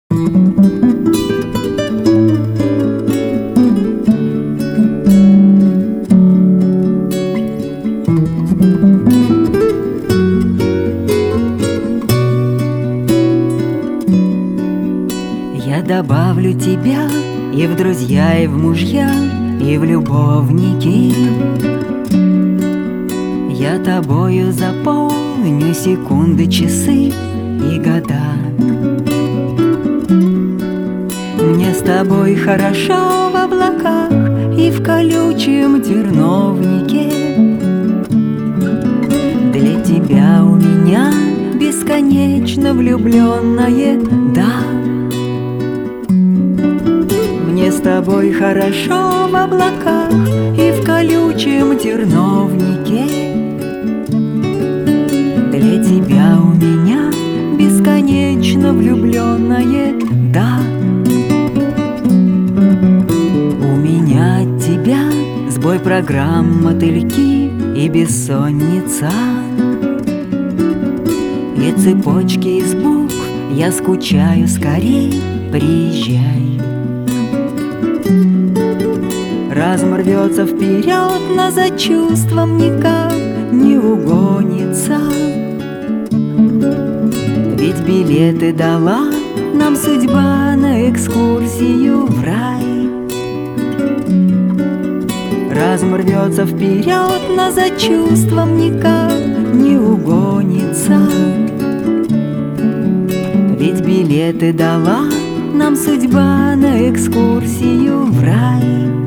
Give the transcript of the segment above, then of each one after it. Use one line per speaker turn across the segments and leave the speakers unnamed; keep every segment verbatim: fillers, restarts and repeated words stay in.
Я добавлю тебя и в друзья, и в мужья, и в любовники. Я тобою заполню секунды, часы и года. Мне с тобой хорошо в облаках и в колючем терновнике. Для тебя у меня бесконечно влюбленное «да». Мне с тобой хорошо в облаках и в колючем терновнике. Для тебя у меня бесконечно влюбленное «да». У меня от тебя сбой программ, мотыльки и бессонница. И цепочки из букв я скучаю, скорей приезжай. Разум рвется вперед, но за чувством никак не угонится. Ведь билеты дала нам судьба на экскурсию в рай. Разум рвется вперед, но за чувством никак не угонится. Ведь билеты дала нам судьба на экскурсию в рай.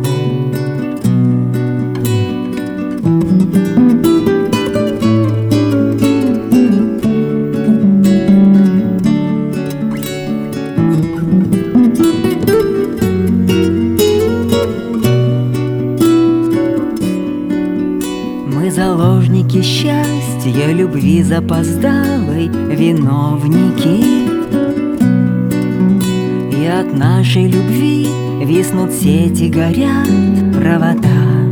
Мы заложники счастья, любви запоздалой, виновники. И от нашей любви виснут сети, горят провода.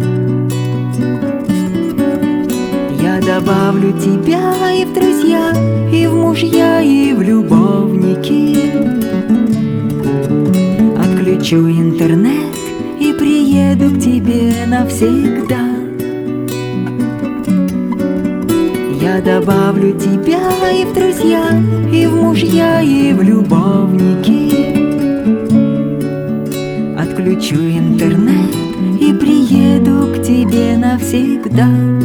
Я добавлю тебя и в друзья, и в мужья, и в любовники. Отключу интернет и приеду к тебе навсегда. Я добавлю тебя и в друзья, и в мужья, и в любовники. Отключу интернет и приеду к тебе навсегда.